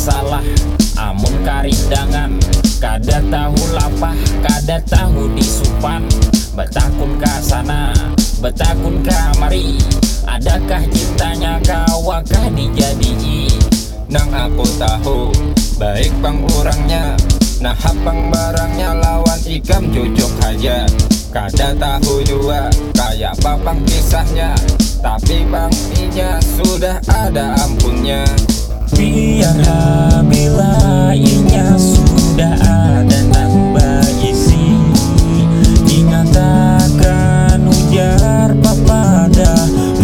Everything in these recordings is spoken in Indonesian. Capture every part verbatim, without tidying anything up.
salah, amun karidangan kada tahu lapah, kada tahu disupan. Betakun ka sana, betakun ka mari, adakah cintanya kawakah dijadii? Nang aku tahu baik bang orangnya, nah hapang barangnya lawan ikam cucuk aja. Kada tahu juga kayak papang kisahnya, tapi bang inya sudah ada ampunnya. Biarlah bila inya sudah ada nang bagisi, ingat akan ujar papada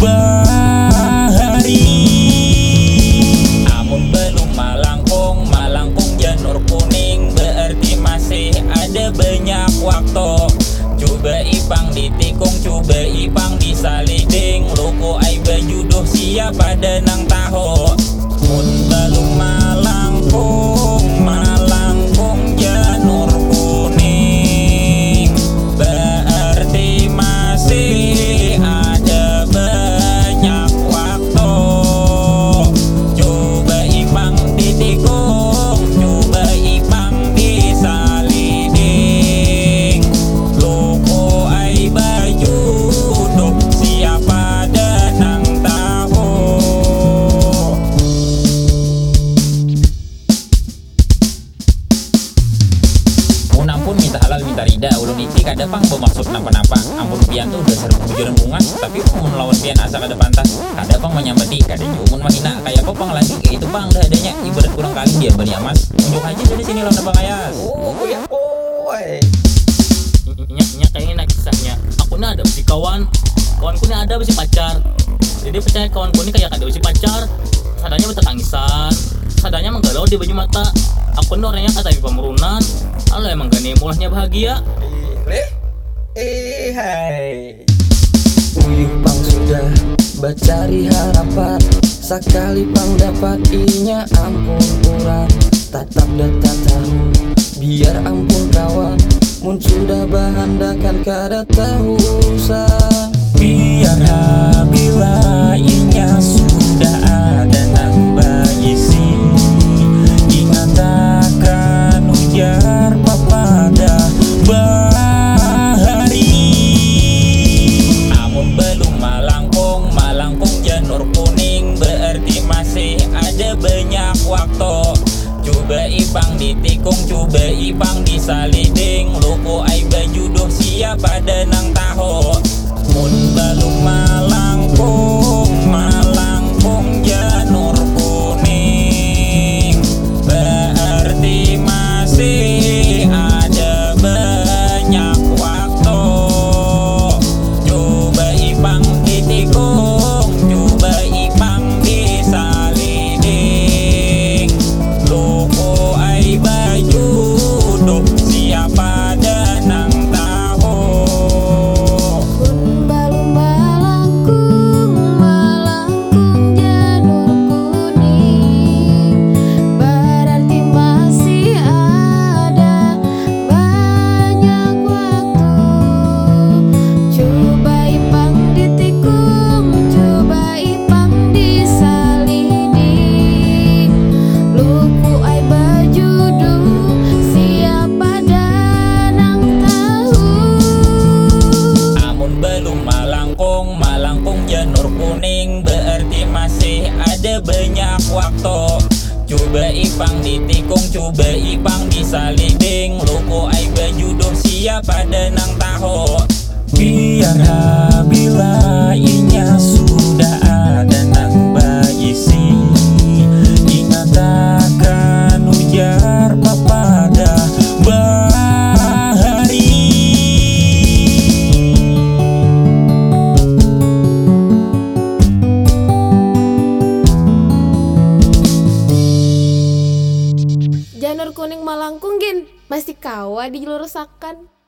bahari. Amun belum malangkung, malangkung janur kuning, berarti masih ada banyak waktu. Coba ipang ditikung, coba ipang disaliding, loko ai bajuduh siapa ada nang tahu. Mun belum malangkung, malangkung janur kuning, berarti masih ada banyak waktu. Coba ipang ditikung, coba ipang disaliding, loko ai baju duk siapa ada nang tahu. Mun ampun minta halal minta rida, ulun iti kada pang bermaksud napa-napa. Ampun pian tuh udah serbu bujuran bungas, tapi mun lawan pian asa kada pantas, kada pang menyambati, kada jumun mahina kayak apa pang lagi kayak itu pang dah adanya ibarat kurang kali dia bani amas. Unjuk aja dari sini lawan abang ayas. Oh ya oi. Nya kayaknya nak kisahnya. Aku nih ada si kawan, kawanku nih ada si pacar. Jadi percaya kawanku nih kayak ada si pacar. Sadanya bertangisan, sadanya menggalau di baju mata. Aku nih orangnya kata pemerunan. Alah emang gak nih mulanya bahagia. Eh, eh hai. Uyuh pang sudah bercari harapan, sekali pang dapat inya ampun kurang. Tatap data tahu, biar ampun kawan, mun sudah bahandakan kada tahu usah. Biarlah bila inya sudah ada nang bagisi, ingat akan ujar papada bahari. Amun belum malangkung, malangkung janur kuning, berarti masih ada banyak waktu. Coba ipang ditikung, coba ipang disaliding, loko ai bajuduh siapa ada nang tahu. Mun belum malangkung, malangkung janur kuning, berarti masih ada banyak waktu. Coba ipang ditikung, coba ipang disaliding, loko ai bajuduh siapa ada nang tahu. Kun balu malangkung, malangkung janur kuning, berarti masih ada banyak waktu. Coba ipang ditikung, coba ipang disaliding, luku ai bajuduh siapa dan nang tahu. Amun belum malangkung, malangkung janur kuning, berarti masih ada banyak waktu. Coba ipang ditikung, coba ipang disaliding, loko ai bajuduh siapa ada nang tahu. Biarlah bila inya sudah ada nang bagisi, ingat akan ujar papada bahari. Janur kuning malangkung gin masih kawa dilurusakan.